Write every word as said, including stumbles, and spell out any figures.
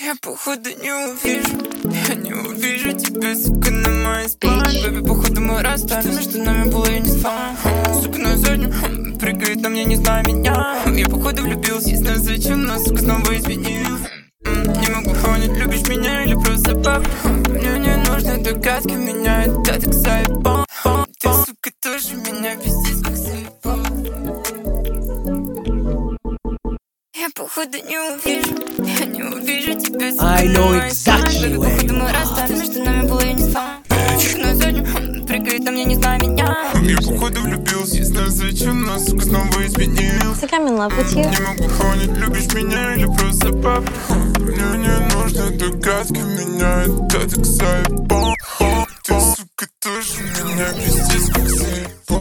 Я походу не увижу, я не увижу тебя, сука, на моей спальне. Бэби, походу мы расстались, между нами было я не знаю. Сука, на заднем прыгает на мне, не знаю меня. Я походу влюбился, не знаю зачем, но, сука, снова изменил. Не могу понять, любишь меня или просто пап. Мне не нужны догадки, меня это так заебал. Ты, сука, тоже меня пиздишь, как заебал. Я походу не увижу, я не увижу тебя, сука, I know на моей exactly спальне. where Походу you мы are. расстались, между нами было я не знаю. Сука, на заднем прыгает на мне, не знаю меня. Я походу влюбился, не знаю зачем, но, сука, снова изменил. I think I'm in love with you. Не могу понять, любишь меня или просто пап. Мне не нужны догадки, меня это так заебал. Ты, сука, тоже меня пиздец, как заебал.